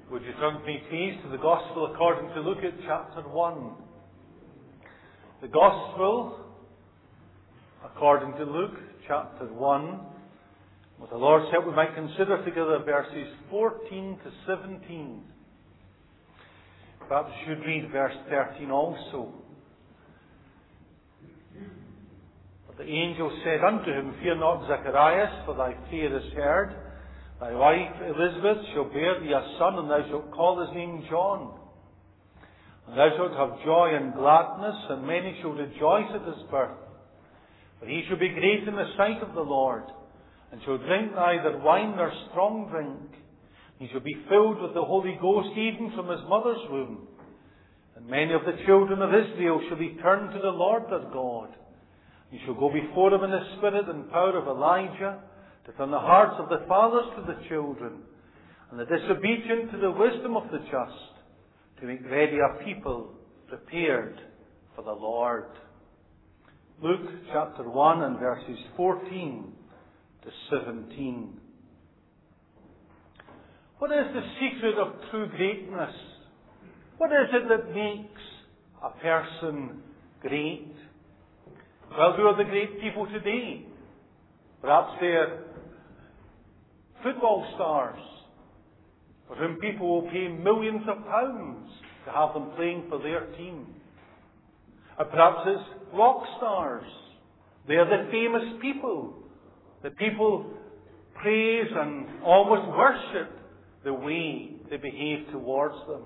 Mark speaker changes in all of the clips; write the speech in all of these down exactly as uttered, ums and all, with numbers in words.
Speaker 1: Would you turn with me, please, to the Gospel according to Luke at chapter one. The Gospel according to Luke chapter one. With the Lord's help, we might consider together verses fourteen to seventeen. Perhaps we should read verse thirteen also. But the angel said unto him, Fear not, Zacharias, for thy prayer is heard. Thy wife Elizabeth shall bear thee a son, and thou shalt call his name John. And thou shalt have joy and gladness, and many shall rejoice at his birth. For he shall be great in the sight of the Lord, and shall drink neither wine nor strong drink. He shall be filled with the Holy Ghost even from his mother's womb. And many of the children of Israel shall be turned to the Lord their God. He shall go before him in the spirit and power of Elijah, to turn the hearts of the fathers to the children, and the disobedient to the wisdom of the just, to make ready a people prepared for the Lord. Luke chapter one and verses fourteen to seventeen. What is the secret of true greatness? What is it that makes a person great? Well, who are the great people today? Perhaps they're football stars, for whom people will pay millions of pounds to have them playing for their team. Or perhaps it's rock stars. They are the famous people that people praise and almost worship the way they behave towards them.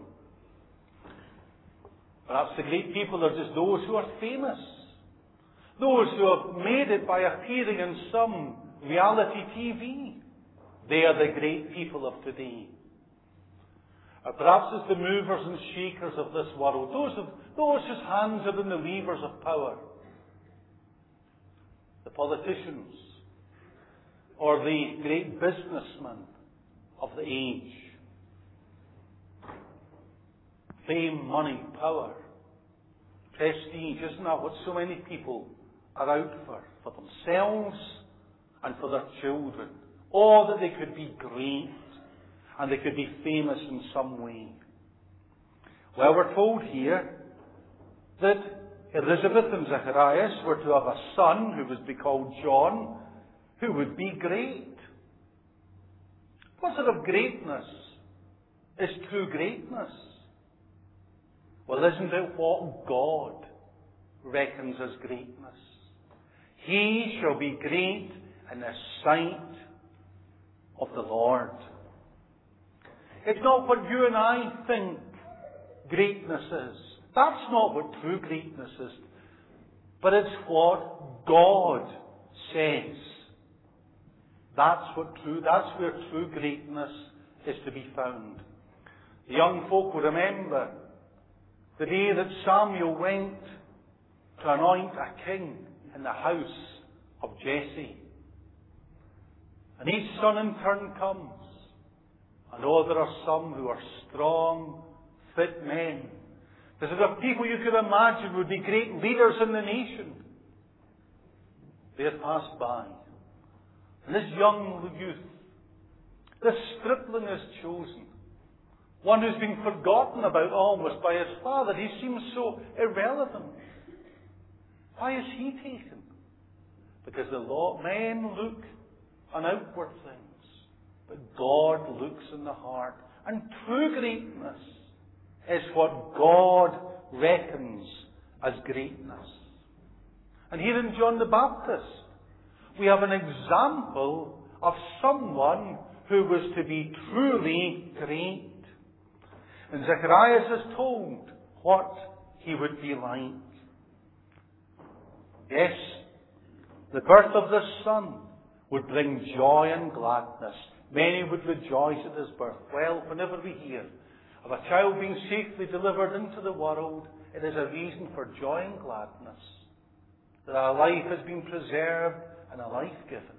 Speaker 1: Perhaps the great people are just those who are famous. Those who have made it by appearing in some reality T V. They are the great people of today. Or perhaps it's the movers and shakers of this world. Those, of, those whose hands are in the levers of power. The politicians. Or the great businessmen of the age. Fame, money, power, prestige. Isn't that what so many people are out for? For themselves and for their children. Or that they could be great and they could be famous in some way. Well, we're told here that Elizabeth and Zacharias were to have a son who was to be called John, who would be great. What sort of greatness is true greatness? Well, isn't it what God reckons as greatness? He shall be great in the sight of the Lord. It's not what you and I think greatness is. That's not what true greatness is. But it's what God says. That's what true, that's where true greatness is to be found. The young folk will remember the day that Samuel went to anoint a king in the house of Jesse. And each son in turn comes. And oh, there are some who are strong, fit men. This is a people you could imagine would be great leaders in the nation. They have passed by. And this young youth, this stripling is chosen. One who's been forgotten about almost by his father. He seems so irrelevant. Why is he taken? Because the law, men look on outward things, but God looks in the heart. And true greatness is what God reckons as greatness. And here in John the Baptist, we have an example of someone who was to be truly great. And Zacharias is told what he would be like. Yes, the birth of this son would bring joy and gladness. Many would rejoice at his birth. Well, whenever we hear of a child being safely delivered into the world, it is a reason for joy and gladness. That a life has been preserved and a life given.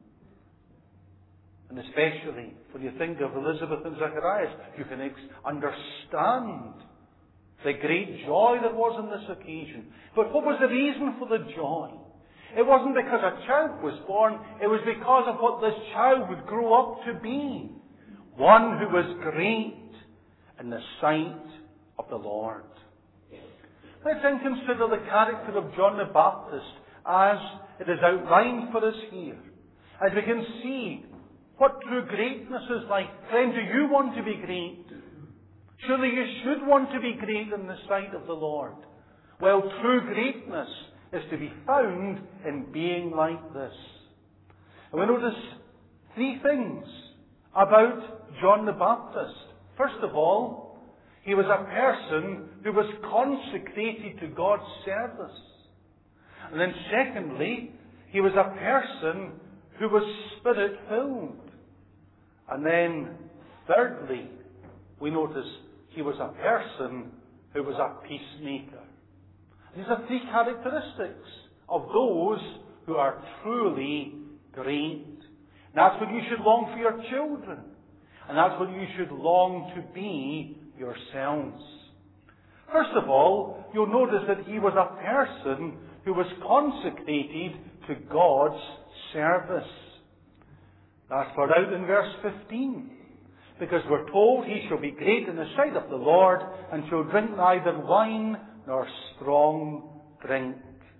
Speaker 1: And especially when you think of Elizabeth and Zacharias, you can ex- understand the great joy that was on this occasion. But what was the reason for the joy? It wasn't because a child was born. It was because of what this child would grow up to be. One who was great in the sight of the Lord. Let's then consider the character of John the Baptist as it is outlined for us here. As we can see what true greatness is like. Friend, do you want to be great? Surely you should want to be great in the sight of the Lord. Well, true greatness is to be found in being like this. And we notice three things about John the Baptist. First of all, he was a person who was consecrated to God's service. And then secondly, he was a person who was Spirit-filled. And then thirdly, we notice he was a person who was a peacemaker. These are three characteristics of those who are truly great. And that's what you should long for your children. And that's what you should long to be yourselves. First of all, you'll notice that he was a person who was consecrated to God's service. That's brought out in verse fifteen. Because we're told he shall be great in the sight of the Lord, and shall drink neither wine nor strong drink.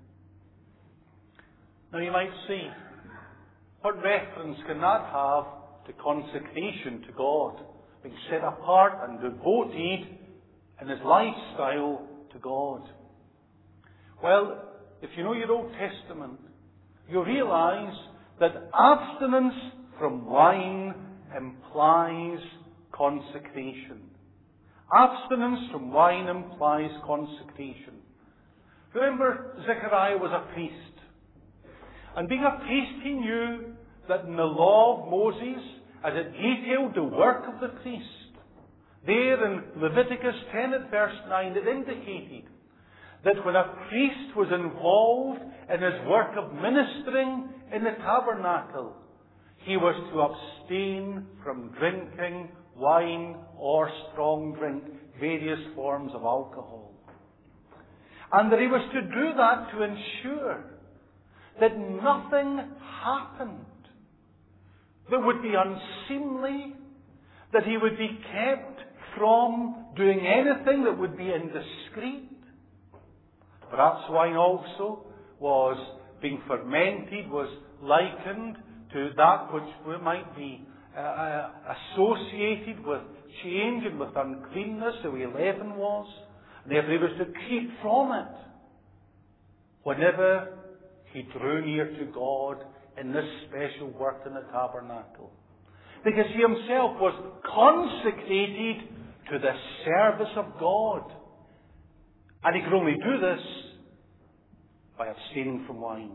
Speaker 1: Now you might see, what reference can that have to consecration to God? Being set apart and devoted in his lifestyle to God. Well, if you know your Old Testament, you realize that abstinence from wine implies consecration. Abstinence from wine implies consecration. Remember, Zechariah was a priest. And being a priest, he knew that in the law of Moses, as it detailed the work of the priest, there in Leviticus ten at verse nine, it indicated that when a priest was involved in his work of ministering in the tabernacle, he was to abstain from drinking wine or strong drink, various forms of alcohol. And that he was to do that to ensure that nothing happened that would be unseemly, that he would be kept from doing anything that would be indiscreet. Perhaps wine also was being fermented, was likened to that which might be uh, associated with change and with uncleanness, the way leaven was. And therefore he was to keep from it whenever he drew near to God in this special work in the tabernacle. Because he himself was consecrated to the service of God. And he could only do this by abstaining from wine.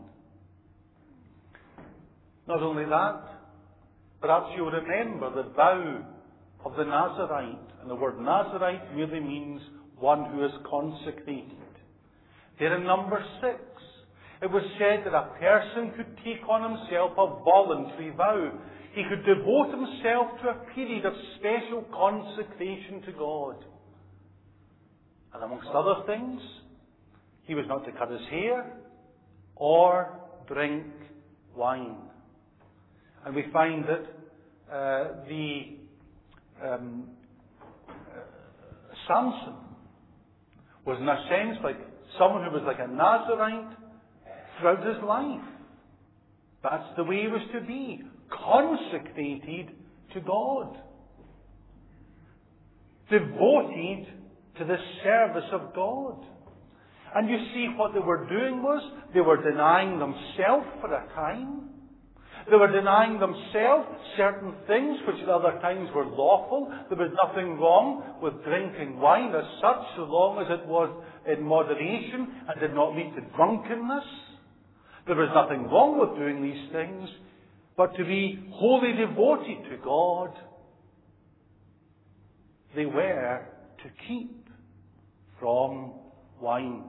Speaker 1: Not only that, perhaps you'll remember the vow of the Nazarite. And the word Nazarite merely means one who is consecrated. There in number six, it was said that a person could take on himself a voluntary vow. He could devote himself to a period of special consecration to God. And amongst other things, he was not to cut his hair or drink wine. And we find that uh, the um, uh, Samson was in a sense like someone who was like a Nazarite throughout his life. That's the way he was to be, consecrated to God, devoted to the service of God. And you see what they were doing was, they were denying themselves for a time. They were denying themselves certain things which at other times were lawful. There was nothing wrong with drinking wine as such, so long as it was in moderation and did not lead to drunkenness. There was nothing wrong with doing these things, but to be wholly devoted to God, they were to keep from wine.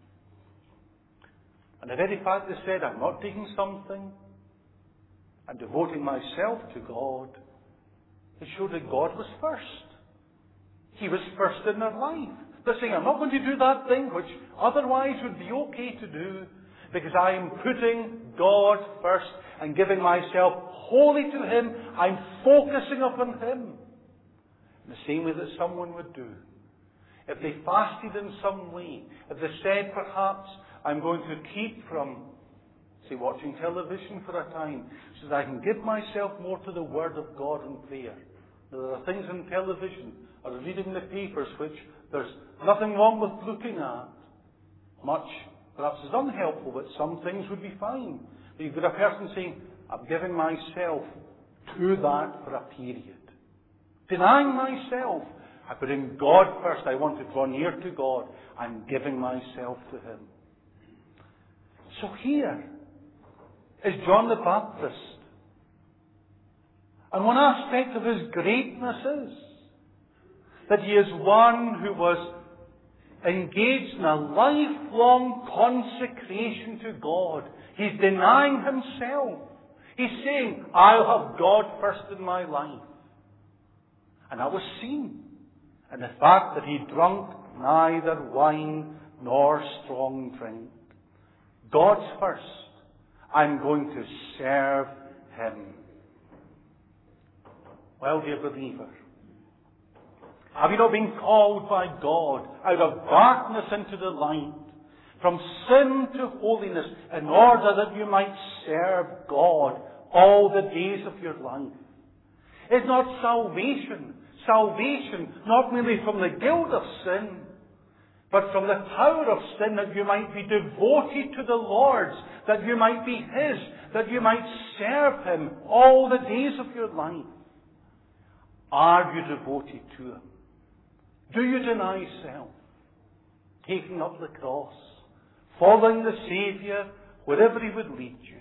Speaker 1: And the very fact they said, I'm not taking something, and devoting myself to God, it showed that God was first. He was first in their life. They're saying, I'm not going to do that thing which otherwise would be okay to do, because I am putting God first and giving myself wholly to Him. I'm focusing upon Him. in the same way that someone would do. If they fasted in some way, if they said perhaps, I'm going to keep from, say, watching television for a time, so that I can give myself more to the Word of God and prayer. Now, there are things in television or reading the papers which there's nothing wrong with looking at. Much perhaps is unhelpful, but some things would be fine. But you've got a person saying, I'm giving myself to that for a period. Denying myself. I put in God first. I want to draw near to God. I'm giving myself to Him. So here is John the Baptist. And one aspect of his greatness is that he is one who was engaged in a lifelong consecration to God. He's denying himself. He's saying, I'll have God first in my life. And that was seen in the fact that he drunk neither wine nor strong drink. God's first. I'm going to serve Him. Well, dear believer, have you not been called by God out of darkness into the light, from sin to holiness, in order that you might serve God all the days of your life? Is not salvation, salvation not merely from the guilt of sin, but from the power of sin, that you might be devoted to the Lord's, that you might be His, that you might serve Him all the days of your life? Are you devoted to Him? Do you deny self, taking up the cross, following the Saviour wherever He would lead you?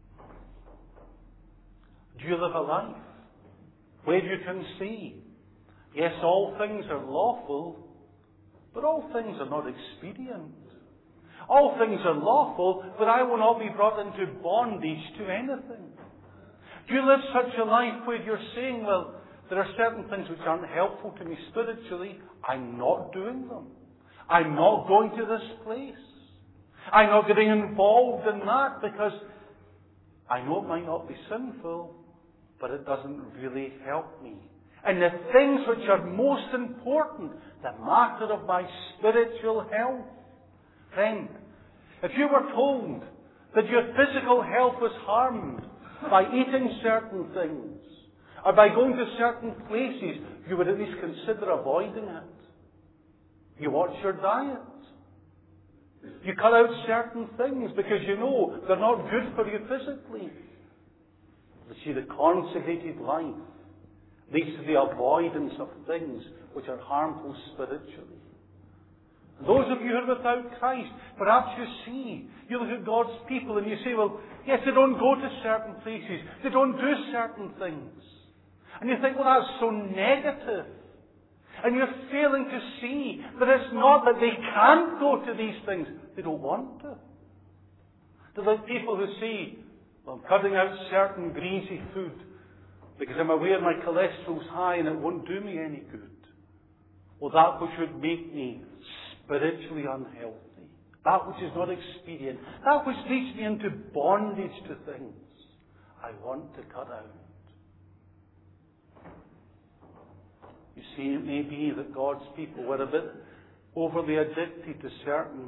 Speaker 1: Do you live a life where you can say, yes, all things are lawful, but all things are not expedient. All things are lawful, but I will not be brought into bondage to anything. Do you live such a life where you're saying, well, there are certain things which aren't helpful to me spiritually. I'm not doing them. I'm not going to this place. I'm not getting involved in that because I know it might not be sinful, but it doesn't really help me. And the things which are most important, the matter of my spiritual health. Friend, if you were told that your physical health was harmed by eating certain things, or by going to certain places, you would at least consider avoiding it. You watch your diet. You cut out certain things because you know they're not good for you physically. You see, the consecrated life leads to the avoidance of things which are harmful spiritually. And those of you who are without Christ, perhaps you see, you look at God's people and you say, well, yes, they don't go to certain places. They don't do certain things. And you think, well, that's so negative. And you're failing to see that it's not that they can't go to these things. They don't want to. They're like people who say, well, I'm cutting out certain greasy food because I'm aware my cholesterol's high and it won't do me any good. Well, that which would make me spiritually unhealthy, that which is not expedient, that which leads me into bondage to things, I want to cut out. You see, it may be that God's people were a bit overly addicted to certain,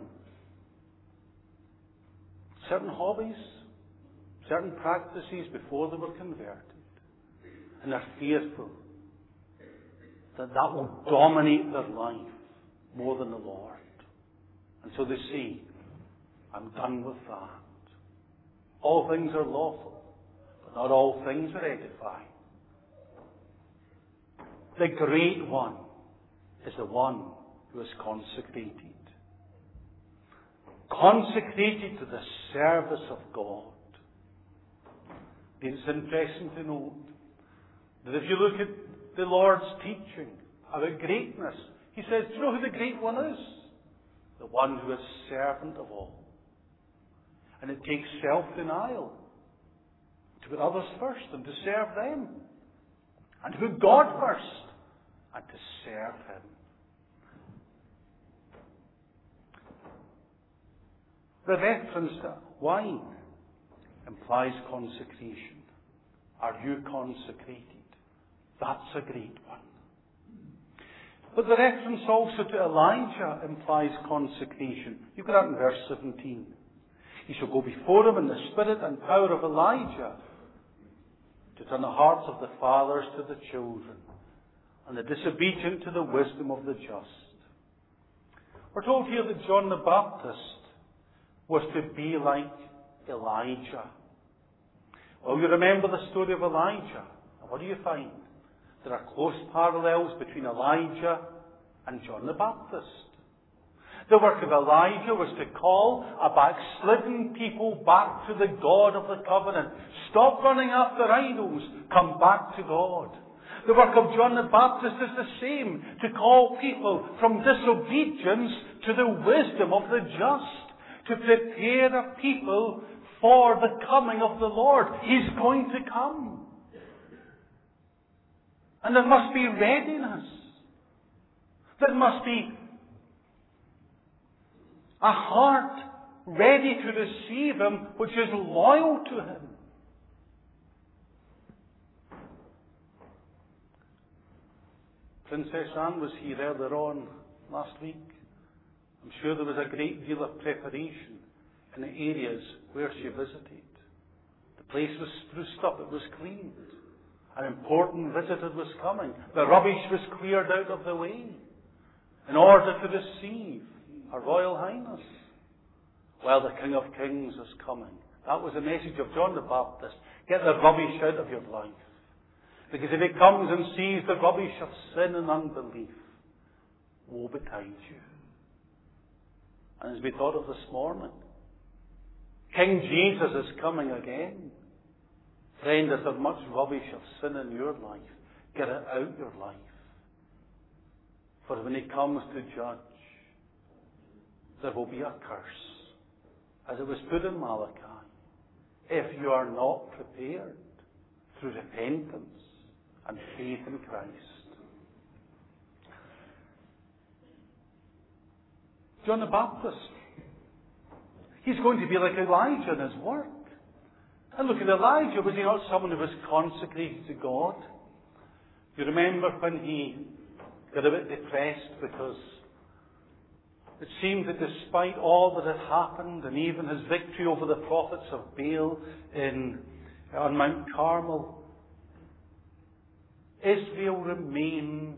Speaker 1: certain hobbies, certain practices before they were converted. And they're fearful that that will dominate their life more than the Lord. And so they say, I'm done with that. All things are lawful, but not all things are edifying. The great one is the one who is consecrated. Consecrated to the service of God. It's interesting to note that if you look at the Lord's teaching about greatness, He says, do you know who the great one is? The one who is servant of all. And it takes self-denial to put others first and to serve them. And to put God first and to serve Him. The reference to wine implies consecration. Are you consecrated? That's a great one. But the reference also to Elijah implies consecration. You get that in verse seventeen. He shall go before him in the spirit and power of Elijah, to turn the hearts of the fathers to the children, and the disobedient to the wisdom of the just. We're told here that John the Baptist was to be like Elijah. Well, you remember the story of Elijah. And what do you find? There are close parallels between Elijah and John the Baptist. The work of Elijah was to call a backslidden people back to the God of the covenant. Stop running after idols. Come back to God. The work of John the Baptist is the same, to call people from disobedience to the wisdom of the just, to prepare a people for the coming of the Lord. He's going to come. And there must be readiness. There must be a heart ready to receive Him, which is loyal to Him. Princess Anne was here earlier on last week. I'm sure there was a great deal of preparation in the areas where she visited. The place was spruced up, it was cleaned. An important visitor was coming. The rubbish was cleared out of the way in order to receive Her Royal Highness. Well, the King of Kings is coming. That was the message of John the Baptist. Get the rubbish out of your life. Because if He comes and sees the rubbish of sin and unbelief, woe betide you. And as we thought of this morning, King Jesus is coming again. Friend, is there much rubbish of sin in your life? Get it out your life. For when He comes to judge, there will be a curse, as it was put in Malachi, if you are not prepared through repentance and faith in Christ. John the Baptist, he's going to be like Elijah in his work. And look at Elijah. Was he not someone who was consecrated to God? You remember when he got a bit depressed because it seemed that despite all that had happened, and even his victory over the prophets of Baal in, on Mount Carmel, Israel remained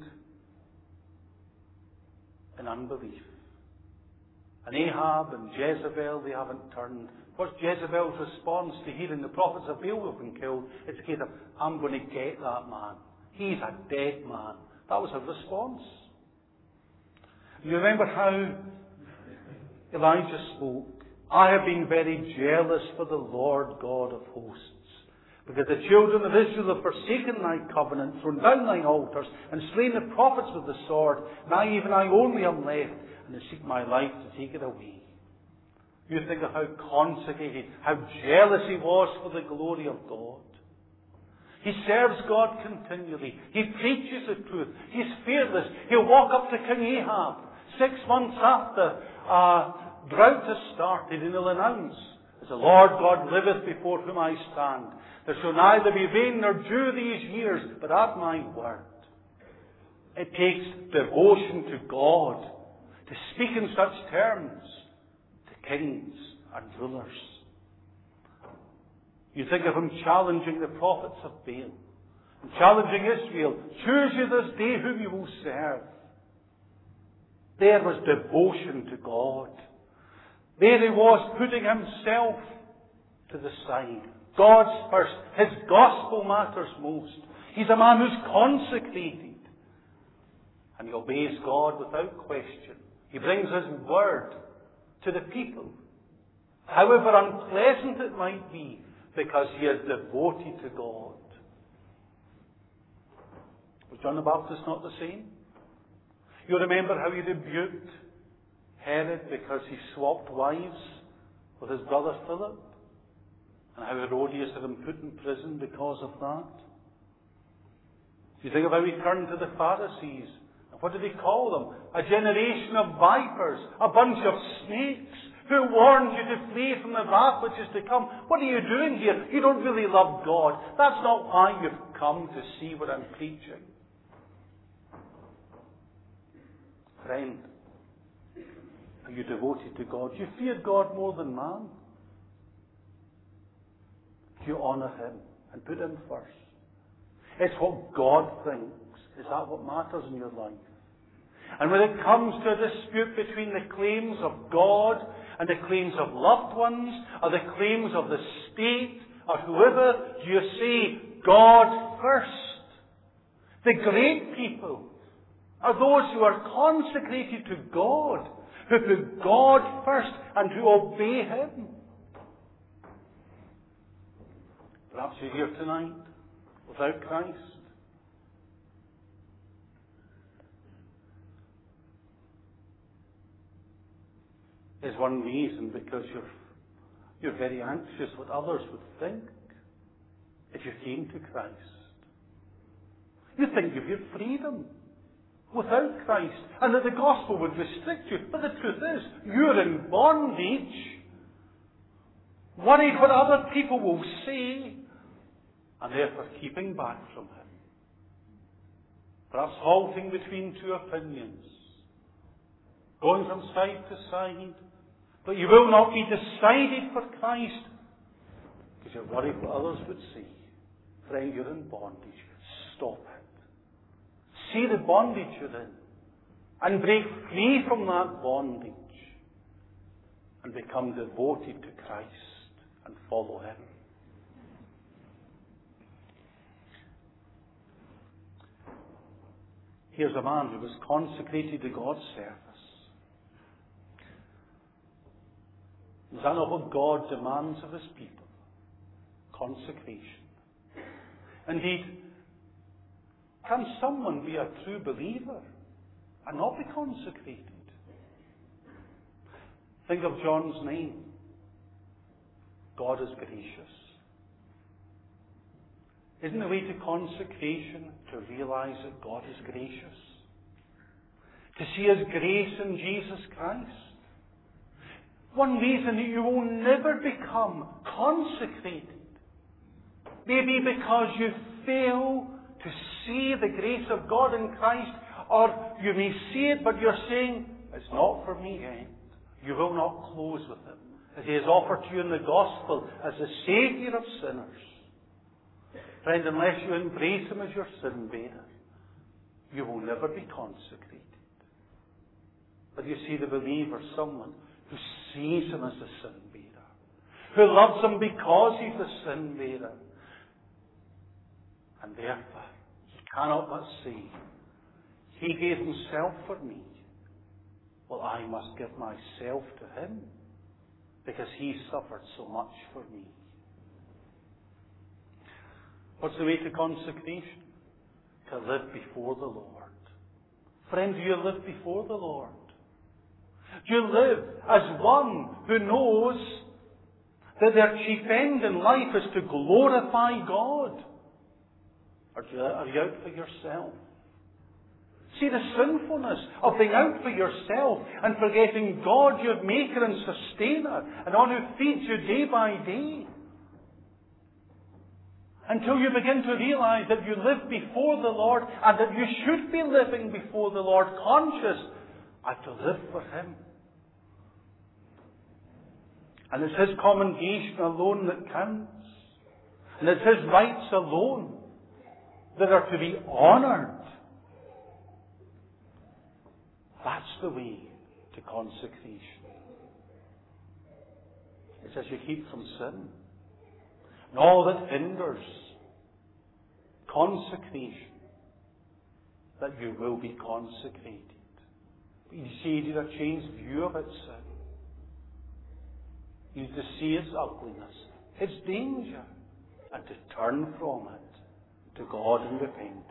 Speaker 1: in unbelief. And Ahab and Jezebel, they haven't turned. What's Jezebel's response to hearing the prophets of Baal have been killed? It's a case of, I'm going to get that man. He's a dead man. That was her response. You remember how Elijah spoke? I have been very jealous for the Lord God of hosts, because the children of Israel have forsaken thy covenant, thrown down thine altars, and slain the prophets with the sword. And I, even I only am left, and they seek my life to take it away. You think of how consecrated, how jealous he was for the glory of God. He serves God continually. He preaches the truth. He's fearless. He'll walk up to King Ahab six months after a drought has started, and he'll announce, as the Lord God liveth before whom I stand, there shall neither be rain nor dew these years, but at my word. It takes devotion to God to speak in such terms to kings and rulers. You think of him challenging the prophets of Baal and challenging Israel. Choose you this day whom you will serve. There was devotion to God. There he was, putting himself to the side. God's first. His gospel matters most. He's a man who's consecrated. And he obeys God without question. He brings His word to the people, however unpleasant it might be, because he is devoted to God. Was John the Baptist not the same? You remember how he rebuked Herod because he swapped wives with his brother Philip? And how Herodias had him put in prison because of that? You think of how he turned to the Pharisees. And what did he call them? A generation of vipers, a bunch of snakes, who warned you to flee from the wrath which is to come. What are you doing here? You don't really love God. That's not why you've come to see what I'm preaching. Friend, are you devoted to God? Do you fear God more than man? Do you honour Him and put Him first? It's what God thinks. Is that what matters in your life? And when it comes to a dispute between the claims of God and the claims of loved ones, or the claims of the state, or whoever, do you say God first? The great people are those who are consecrated to God, who put God first and who obey Him. Perhaps you're here tonight without Christ. Is one reason because you're you're very anxious what others would think if you came to Christ. You think you've got freedom without Christ, and that the gospel would restrict you. But the truth is, you're in bondage, worried what other people will say, and therefore keeping back from Him. Perhaps halting between two opinions, going from side to side, but you will not be decided for Christ because you're worried what others would say. Friend, you're in bondage. Stop it. See the bondage you're in and break free from that bondage and become devoted to Christ and follow Him. Here's a man who was consecrated to God's service. Is that not what God demands of His people? Consecration. Indeed, can someone be a true believer and not be consecrated? Think of John's name. God is gracious. Isn't the way to consecration to realize that God is gracious? To see His grace in Jesus Christ? One reason that you will never become consecrated may be because you fail to see the grace of God in Christ, or you may see it, but you're saying, it's not for me yet. You will not close with Him, as He has offered to you in the gospel as the Saviour of sinners. Friend, unless you embrace Him as your sin bearer, you will never be consecrated. But you see, the believer, someone who sees Him as the sin bearer, who loves Him because He's the sin bearer, and therefore he cannot but say, He gave Himself for me. Well, I must give myself to Him because He suffered so much for me. What's the way to consecration? To live before the Lord. Friend, do you live before the Lord? Do you live as one who knows that their chief end in life is to glorify God? Or are you out for yourself? See the sinfulness of being out for yourself and forgetting God, your Maker and Sustainer, and one who feeds you day by day. Until you begin to realize that you live before the Lord and that you should be living before the Lord, conscious, I have to live for Him. And it's His commendation alone that counts. And it's His rights alone that are to be honoured. That's the way to consecration. It's as you keep from sin and all that hinders consecration, that you will be consecrated. But you see, you need a changed view of its sin. You need to see its ugliness, its danger, and to turn from it to God in repentance.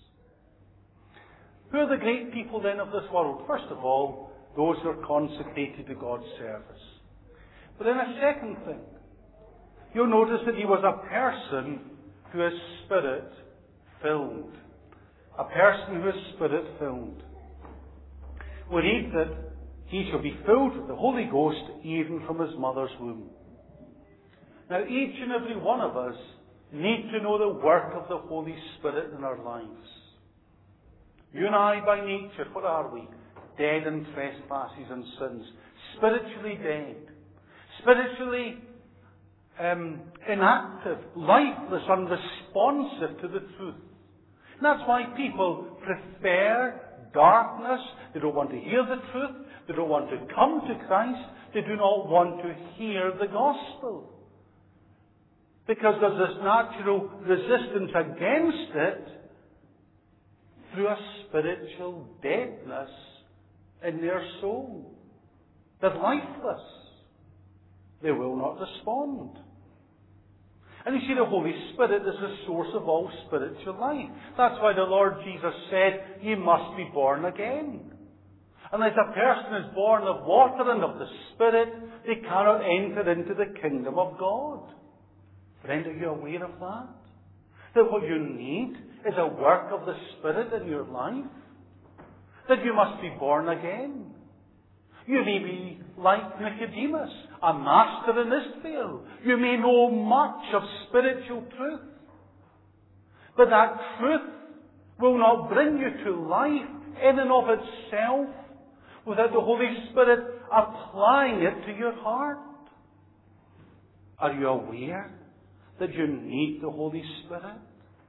Speaker 1: Who are the great people then of this world? First of all, those who are consecrated to God's service. But then a second thing, you'll notice that he was a person who is Spirit-filled. A person who is Spirit-filled. We read that he shall be filled with the Holy Ghost even from his mother's womb. Now, each and every one of us need to know the work of the Holy Spirit in our lives. You and I, by nature, what are we? dead in trespasses and sins. Spiritually dead. Spiritually um, inactive, lifeless, unresponsive to the truth. And that's why people prefer darkness. They don't want to hear the truth. They don't want to come to Christ. They do not want to hear the gospel. Because there's this natural resistance against it through a spiritual deadness in their soul. They're lifeless. They will not respond. And you see, the Holy Spirit is the source of all spiritual life. That's why the Lord Jesus said, "You must be born again." Unless a person is born of water and of the Spirit, they cannot enter into the kingdom of God. Friend, are you aware of that? That what you need is a work of the Spirit in your life? That you must be born again? You may be like Nicodemus, a master in Israel. You may know much of spiritual truth. But that truth will not bring you to life in and of itself without the Holy Spirit applying it to your heart. Are you aware that you need the Holy Spirit?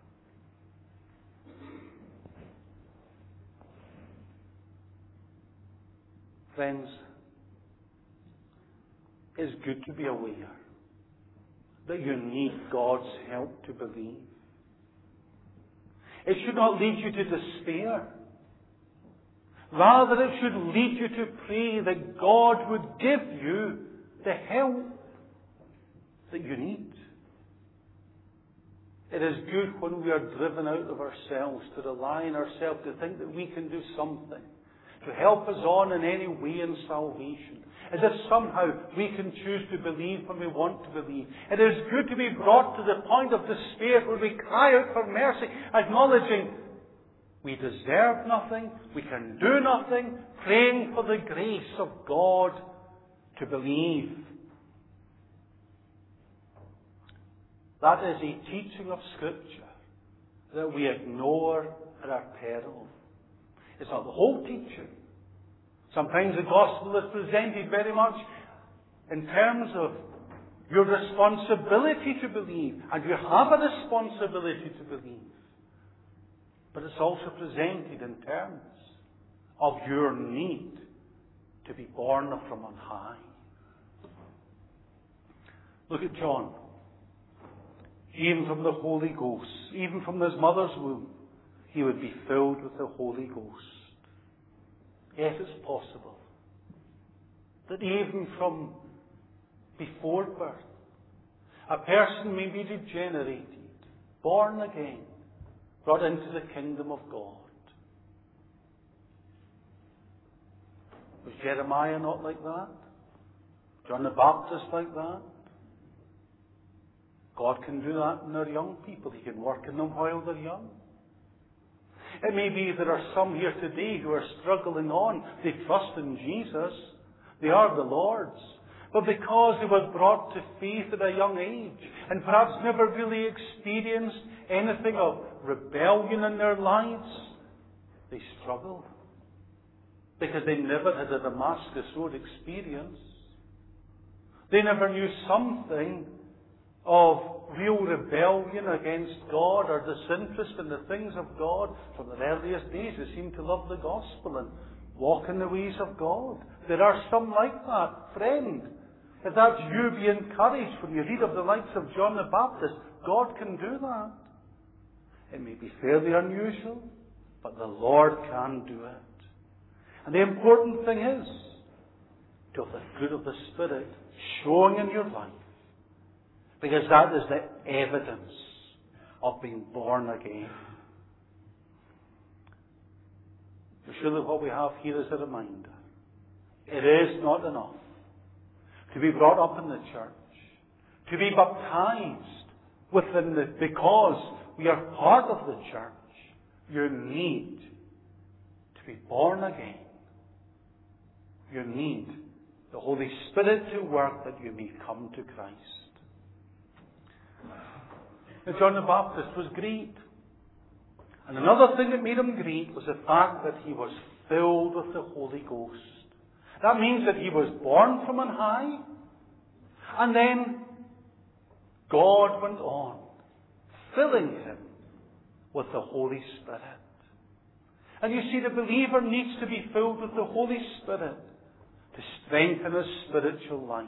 Speaker 1: Friends, it's good to be aware that you need God's help to believe. It should not lead you to despair. Rather, it should lead you to pray that God would give you the help that you need. It is good when we are driven out of ourselves to rely on ourselves, to think that we can do something to help us on in any way in salvation. As if somehow we can choose to believe when we want to believe. It is good to be brought to the point of despair where we cry out for mercy, acknowledging we deserve nothing, we can do nothing, praying for the grace of God to believe. That is a teaching of Scripture that we ignore at our peril. It's not the whole teaching. Sometimes the gospel is presented very much in terms of your responsibility to believe, and you have a responsibility to believe. But it's also presented in terms of your need to be born from on high. Look at John. Even from the Holy Ghost, even from his mother's womb, he would be filled with the Holy Ghost. Yes, it's possible that even from before birth, a person may be regenerated, born again, brought into the kingdom of God. Was Jeremiah not like that? John the Baptist like that? God can do that in our young people. He can work in them while they're young. It may be there are some here today who are struggling on. They trust in Jesus. They are the Lord's. But because they were brought to faith at a young age and perhaps never really experienced anything of rebellion in their lives, they struggle. Because they never had a Damascus Road experience. They never knew something of real rebellion against God or disinterest in the things of God. From the earliest days, they seemed to love the gospel and walk in the ways of God. There are some like that. Friend, if that's you, be encouraged when you read of the likes of John the Baptist. God can do that. It may be fairly unusual, but the Lord can do it. And the important thing is to have the fruit of the Spirit showing in your life. Because that is the evidence of being born again. So surely what we have here is a reminder. It is not enough to be brought up in the church, to be baptized within the, because we are part of the church. You need to be born again. You need the Holy Spirit to work that you may come to Christ. Now, John the Baptist was great. And another thing that made him great was the fact that he was filled with the Holy Ghost. That means that he was born from on high, and then God went on filling him with the Holy Spirit. And you see, the believer needs to be filled with the Holy Spirit to strengthen his spiritual life.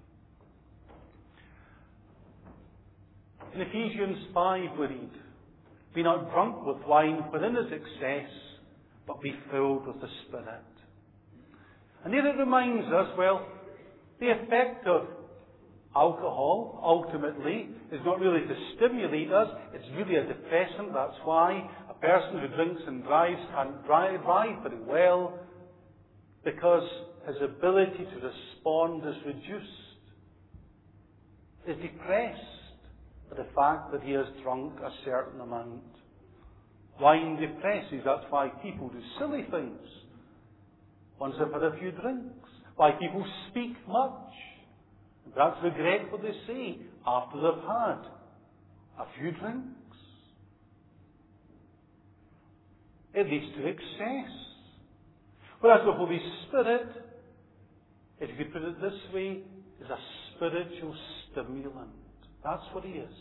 Speaker 1: In Ephesians five we read, "Be not drunk with wine wherein is excess, but be filled with the Spirit." And here it reminds us, well, the effect of alcohol, ultimately, is not really to stimulate us, it's really a depressant. That's why a person who drinks and drives can't drive, drive very well, because his ability to respond is reduced, is depressed by the fact that he has drunk a certain amount. Wine depresses, that's why people do silly things once they've had a few drinks. Why people speak much, and perhaps regret what they say after they've had a few drinks. It leads to excess. Whereas the Holy Spirit, if you could put it this way, is a spiritual stimulant. That's what he is.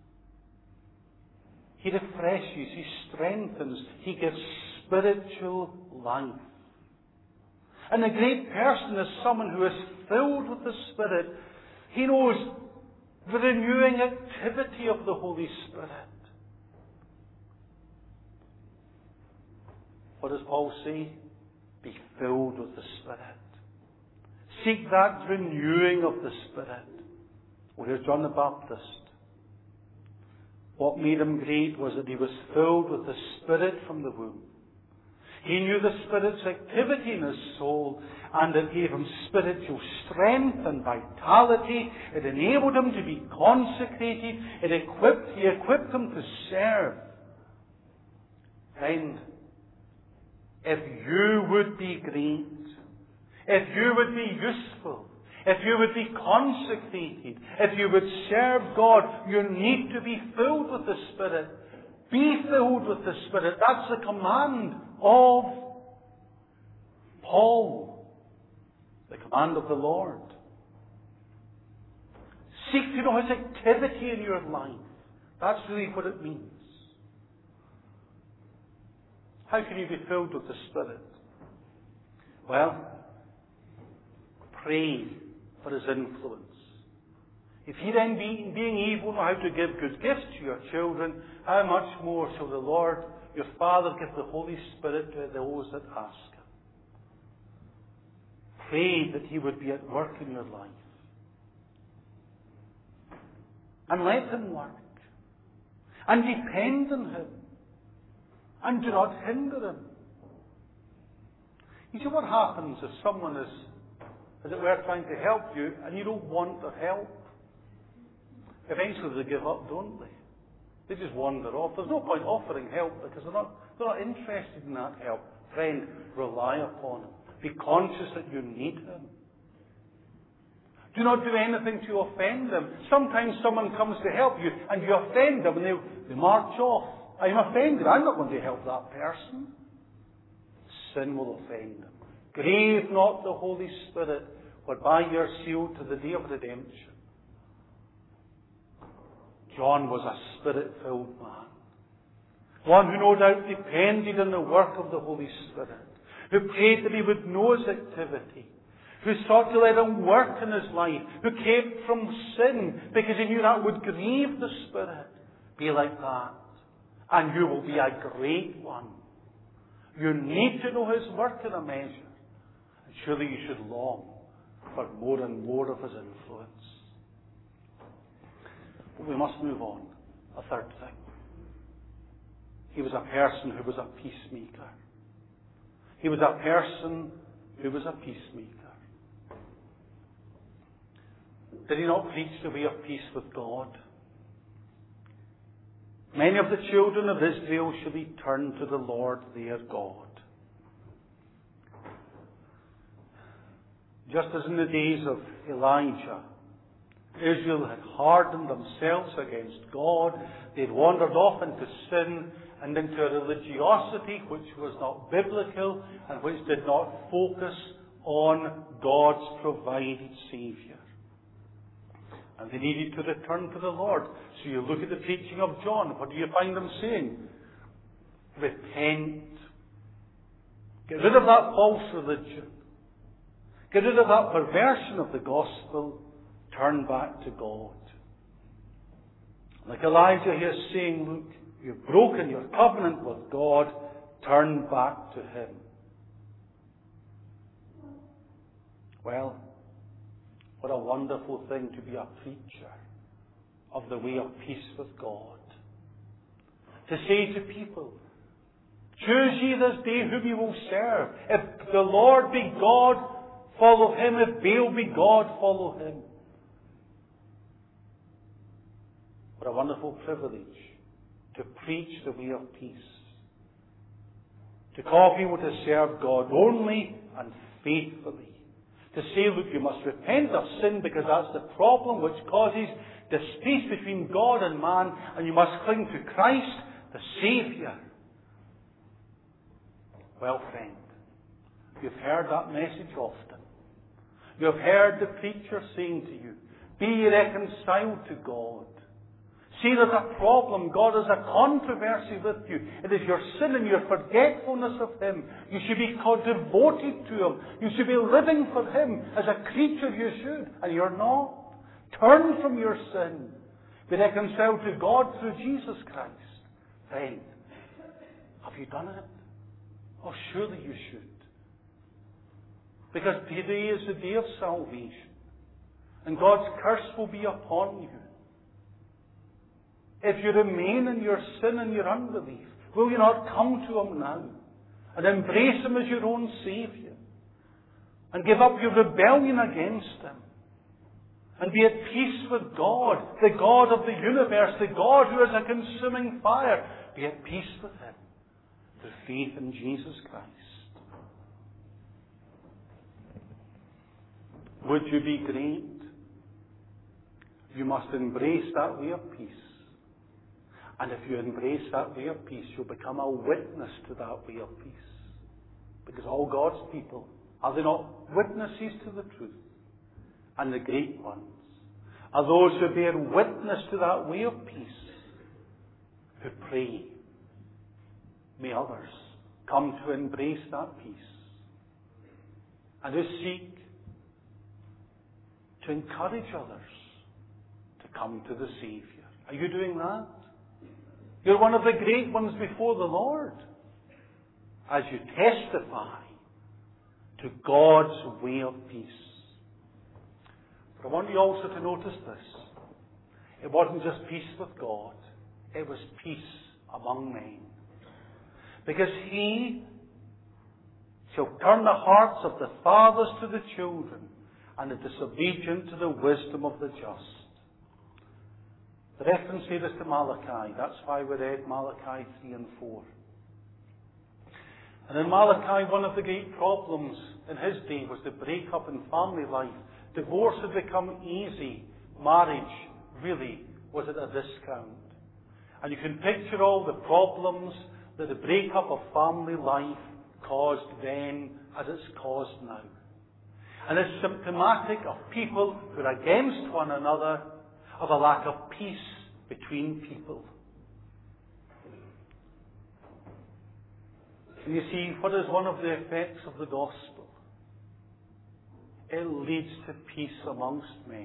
Speaker 1: He refreshes, he strengthens, he gives spiritual life. And a great person is someone who is filled with the Spirit. He knows the renewing activity of the Holy Spirit. What does Paul say? Be filled with the Spirit. Seek that renewing of the Spirit. Well, here's John the Baptist. What made him great was that he was filled with the Spirit from the womb. He knew the Spirit's activity in his soul, and it gave him spiritual strength and vitality. It enabled him to be consecrated. It equipped, he equipped him to serve. Friend, if you would be great, if you would be useful, if you would be consecrated, if you would serve God, you need to be filled with the Spirit. Be filled with the Spirit. That's the command of Paul. The command of the Lord. Seek to know His activity in your life. That's really what it means. How can you be filled with the Spirit? Well, pray for His influence. If ye then, being, being evil, know how to give good gifts to your children, how much more shall the Lord, your Father, give the Holy Spirit to those that ask Him? Pray that He would be at work in your life. And let Him work. And depend on Him. And do not hinder Him. You see, what happens if someone is, as it were, trying to help you and you don't want their help? Eventually they give up, don't they? They just wander off. There's no point offering help because they're not, they're not interested in that help. Friend, rely upon Him. Be conscious that you need Him. Do not do anything to offend them. Sometimes someone comes to help you and you offend them and they, they march off. I'm offended. I'm not going to help that person. Sin will offend them. Grieve not the Holy Spirit, whereby you are sealed to the day of redemption. John was a Spirit-filled man. One who no doubt depended on the work of the Holy Spirit. Who prayed that he would know His activity. Who sought to let Him work in his life. Who kept from sin because he knew that would grieve the Spirit. Be like that. And you will be a great one. You need to know His work in a measure. And surely you should long for more and more of His influence. But we must move on. A third thing. He was a person who was a peacemaker. He was a person who was a peacemaker. Did he not preach the way of peace with God? Many of the children of Israel should be turned to the Lord their God. Just as in the days of Elijah, Israel had hardened themselves against God. They'd wandered off into sin, and into a religiosity which was not biblical and which did not focus on God's provided Saviour. And they needed to return to the Lord. So you look at the preaching of John. What do you find them saying? Repent. Get rid of that false religion. Get rid of that perversion of the gospel. Turn back to God. Like Elijah here is saying, look, you've broken your covenant with God. Turn back to Him. Well, what a wonderful thing to be a preacher of the way of peace with God. To say to people, choose ye this day whom you will serve. If the Lord be God, follow Him. If Baal be God, follow him. What a wonderful privilege to preach the way of peace. To call people to serve God only and faithfully. To say, look, you must repent of sin because that's the problem which causes the space between God and man, and you must cling to Christ, the Saviour. Well, friend, you've heard that message often. You've heard the preacher saying to you, be ye reconciled to God. See, there's a problem. God has a controversy with you. It is your sin and your forgetfulness of Him. You should be devoted to Him. You should be living for Him as a creature you should. And you're not. Turn from your sin. Be reconciled to God through Jesus Christ. Friend, have you done it? Oh, surely you should. Because today is the day of salvation. And God's curse will be upon you. If you remain in your sin and your unbelief, will you not come to Him now and embrace Him as your own Saviour and give up your rebellion against Him and be at peace with God, the God of the universe, the God who is a consuming fire? Be at peace with Him through faith in Jesus Christ. Would you be great? You must embrace that way of peace. And if you embrace that way of peace, you'll become a witness to that way of peace. Because all God's people, are they not witnesses to the truth? And the great ones are those who bear witness to that way of peace, who pray. May others come to embrace that peace and who seek to encourage others to come to the Saviour. Are you doing that? You're one of the great ones before the Lord as you testify to God's way of peace. But I want you also to notice this. It wasn't just peace with God. It was peace among men. Because He shall turn the hearts of the fathers to the children and the disobedient to the wisdom of the just. The reference here is to Malachi. That's why we read Malachi three and four. And in Malachi, one of the great problems in his day was the break-up in family life. Divorce had become easy. Marriage, really, was at a discount. And you can picture all the problems that the break-up of family life caused then as it's caused now. And it's symptomatic of people who are against one another, of a lack of peace between people. And you see, what is one of the effects of the gospel? It leads to peace amongst men.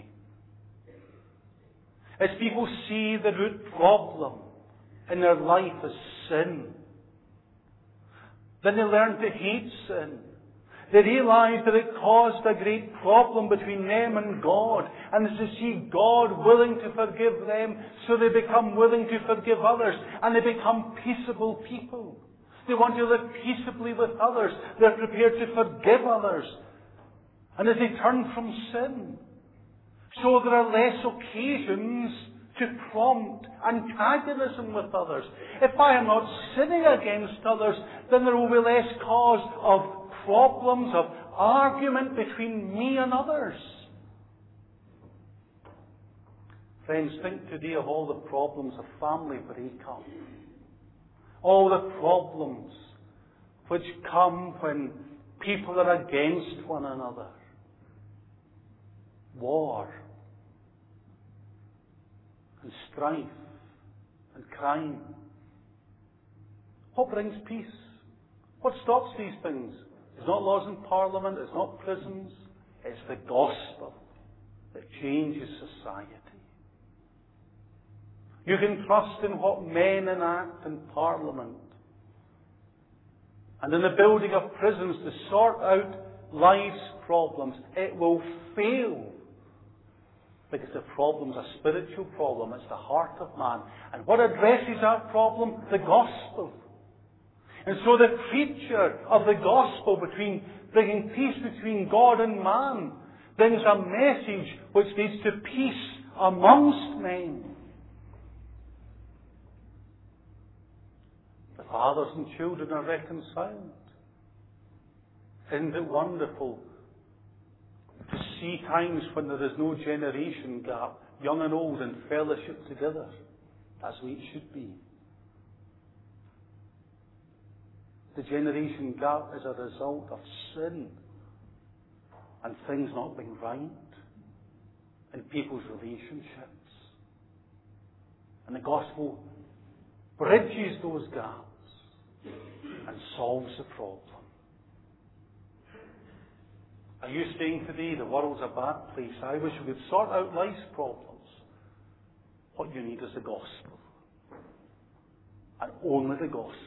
Speaker 1: As people see the root problem in their life as sin, then they learn to hate sin. They realize that it caused a great problem between them and God. And as they see God willing to forgive them, so they become willing to forgive others. And they become peaceable people. They want to live peaceably with others. They're prepared to forgive others. And as they turn from sin, so there are less occasions to prompt antagonism with others. If I am not sinning against others, then there will be less cause of problems, of argument between me and others. Friends, think today of all the problems of family breakup. all the problems which come when people are against one another. War and strife and crime. What brings peace? What stops these things? It's not laws in Parliament, it's not prisons, it's the gospel that changes society. You can trust in what men enact in Parliament and in the building of prisons to sort out life's problems. It will fail because the problem's a spiritual problem. It's the heart of man. And what addresses that problem? The gospel. And so the preacher of the gospel, between bringing peace between God and man, brings a message which leads to peace amongst men. The fathers and children are reconciled. Isn't it wonderful to see times when there is no generation gap, young and old in fellowship together? That's the way it should be. The generation gap is a result of sin and things not being right in people's relationships. And the gospel bridges those gaps and solves the problem. Are you saying today the world's a bad place? I wish we could sort out life's problems. What you need is the gospel. And only the gospel.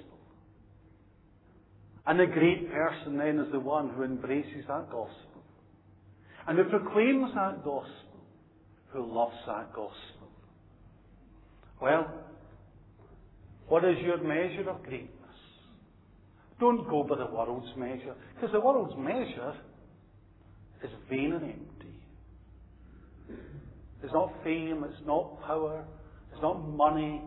Speaker 1: And the great person then is the one who embraces that gospel. And who proclaims that gospel. Who loves that gospel. Well, what is your measure of greatness? Don't go by the world's measure. Because the world's measure is vain and empty. It's not fame, it's not power, it's not money.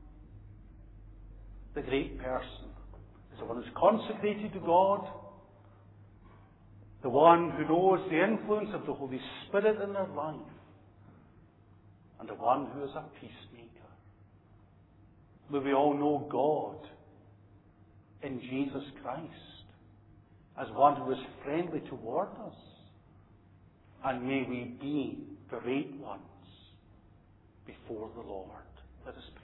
Speaker 1: The great person is the one who's consecrated to God, the one who knows the influence of the Holy Spirit in their life, and the one who is a peacemaker. May we all know God in Jesus Christ as one who is friendly toward us. And may we be great ones before the Lord. Let us pray.